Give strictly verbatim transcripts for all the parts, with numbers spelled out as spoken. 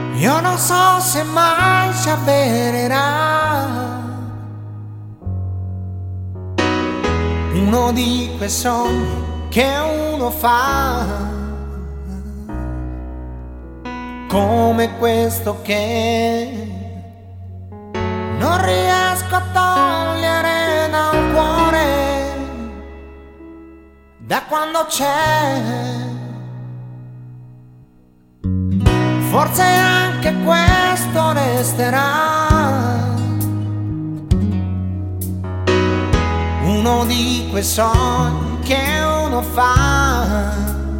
Io non so se mai si avvererà uno di quei sogni che uno fa, come questo che non riesco a togliere dal cuore da quando c'è. Forse anche questo resterà uno di quei sogni che uno fa,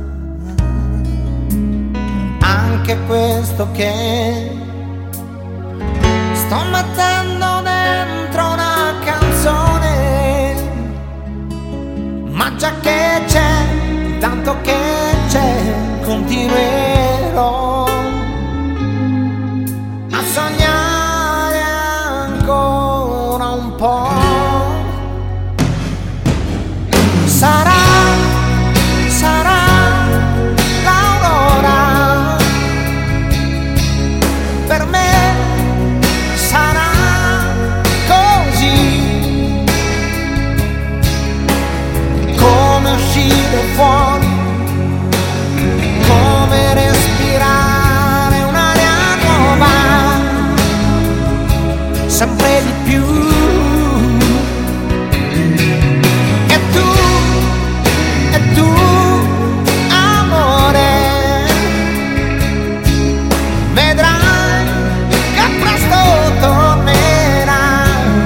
anche questo che sto mettendo dentro una canzone, ma già che c'è, tanto che c'è, continuerò a sognare ancora un po'. Sarà, sarà l'aurora, per me sarà così, come uscire fuori, come respirare un'aria nuova, sempre di più. E tu, e tu, amore, vedrai che presto tornerà,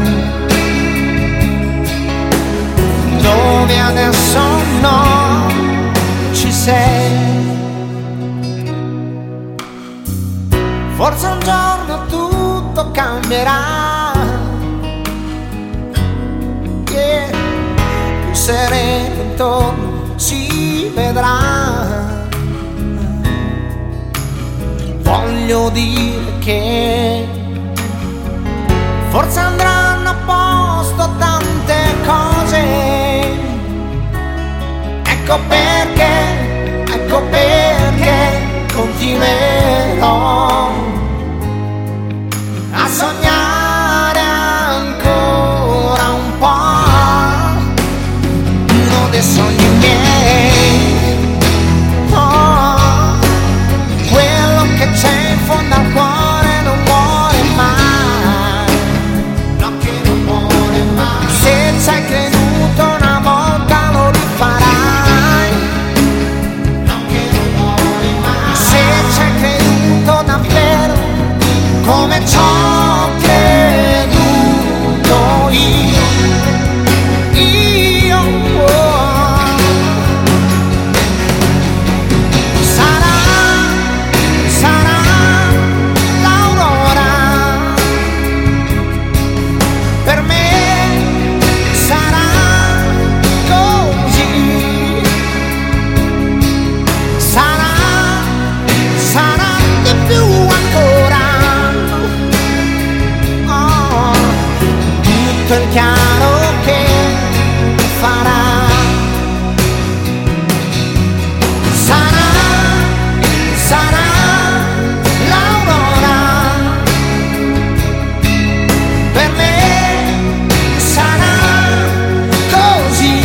dove adesso no ci sei. Forse un giorno tutto cambierà, che più sereno intorno si vedrà. Voglio dire che forse andranno a posto tante cose. Ecco perché, ecco perché continuerò a sognare ancora un po', uno dei sogni miei, oh, quello che c'è in fondo al cuore non muore mai, no, che non muore mai. Se ci hai creduto una volta lo rifarai, no, che non muore mai. Se ci hai creduto davvero come ci ho creduto io, io, oh. Sarà, sarà l'aurora, per me sarà così, sarà, sarà di più ancora. Tutto il chiaro che farà, sarà, sarà l'aurora, per me sarà così,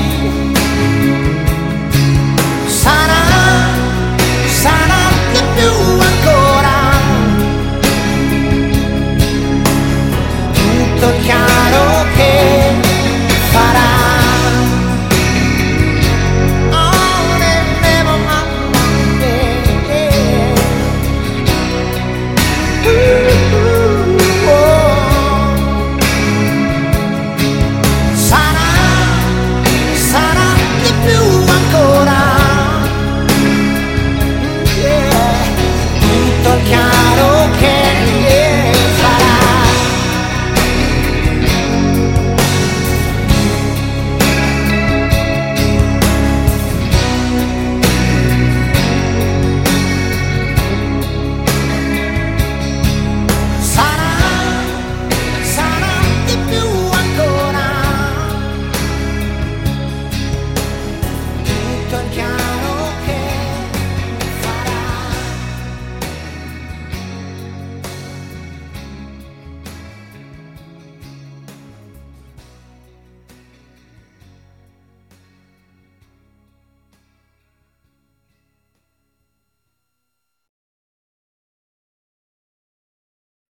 sarà, sarà di più ancora. Tutto il chiaro